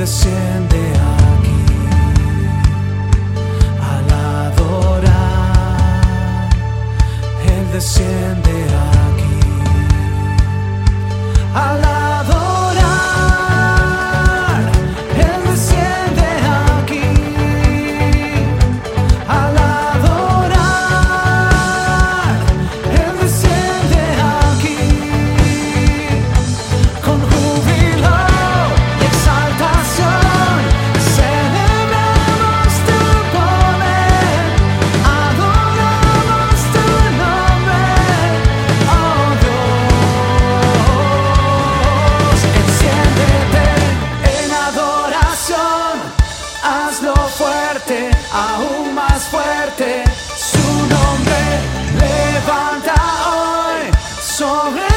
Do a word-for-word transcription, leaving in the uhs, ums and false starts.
desciende aquí al adorar. Él desciende aquí al adorar. Él desciende aquí al adorar. Él desciende aquí con júbilo y exaltación. Celebramos tu poder, adoramos tu nombre, oh Dios. Enciéndete en adoración, hazlo fuerte, aún más fuerte. Su nombre levanta hoy sobre